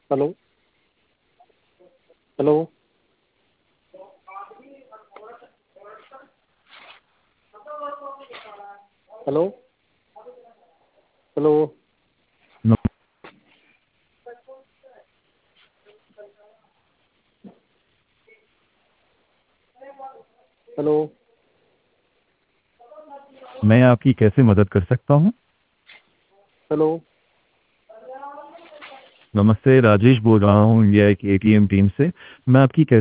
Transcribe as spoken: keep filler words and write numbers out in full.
Hello hello hello hello no- hello मैं आपकी कैसे मदद कर सकता हूँ? हेलो नमस्ते, राजेश बोल रहा हूँ इंडिया की एटीएम टीम से। मैं आपकी कैसे